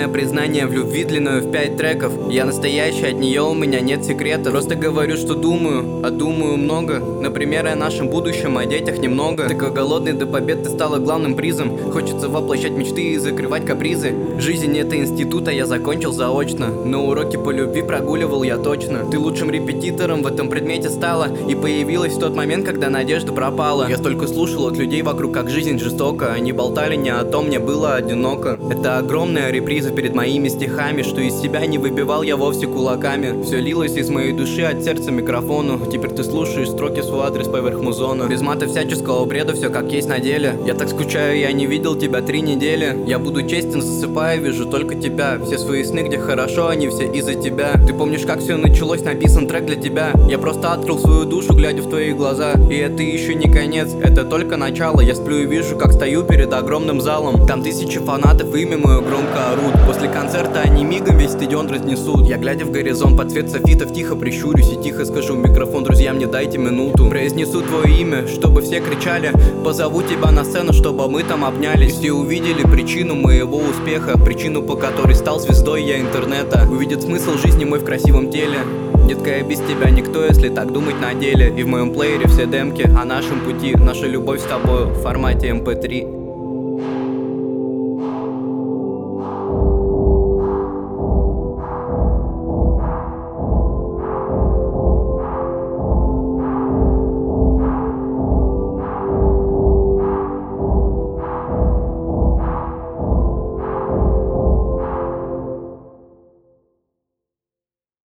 Огромное признание в любви длиною в 5 треков. Я настоящий, от нее у меня нет секретов. Просто говорю, что думаю, а думаю много. Например, о нашем будущем, о детях немного. Такой голодный до побед, ты стала главным призом. Хочется воплощать мечты и закрывать капризы. Жизнь это институт, а я закончил заочно. Но уроки по любви прогуливал я точно. Ты лучшим репетитором в этом предмете стала и появилась в тот момент, когда надежда пропала. Я столько слушал от людей вокруг, как жизнь жестока. Они болтали не о том, мне было одиноко. Это огромная реприза перед моими стихами, что из себя не выбивал я вовсе кулаками. Все лилось из моей души от сердца микрофону. Теперь ты слушаешь строки в свой адрес поверх музона. Без мата всяческого бреда, все как есть на деле. Я так скучаю, я не видел тебя 3 недели. Я буду честен, засыпаю, вижу только тебя. Все свои сны, где хорошо, они все из-за тебя. Ты помнишь, как все началось, написан трек для тебя. Я просто открыл свою душу, глядя в твои глаза. И это еще не конец, это только начало. Я сплю и вижу, как стою перед огромным залом. Там тысячи фанатов, имя мое громко орут. После концерта они мигом весь стадион разнесут. Я, глядя в горизонт под цвет софитов, тихо прищурюсь и тихо скажу в микрофон: друзья, мне дайте минуту. Произнесу твое имя, чтобы все кричали. Позову тебя на сцену, чтобы мы там обнялись. Все увидели причину моего успеха, причину, по которой стал звездой я интернета. Увидят смысл жизни мой в красивом теле. Детка, я без тебя никто, если так думать на деле. И в моем плеере все демки о нашем пути. Наша любовь с тобой в формате MP3.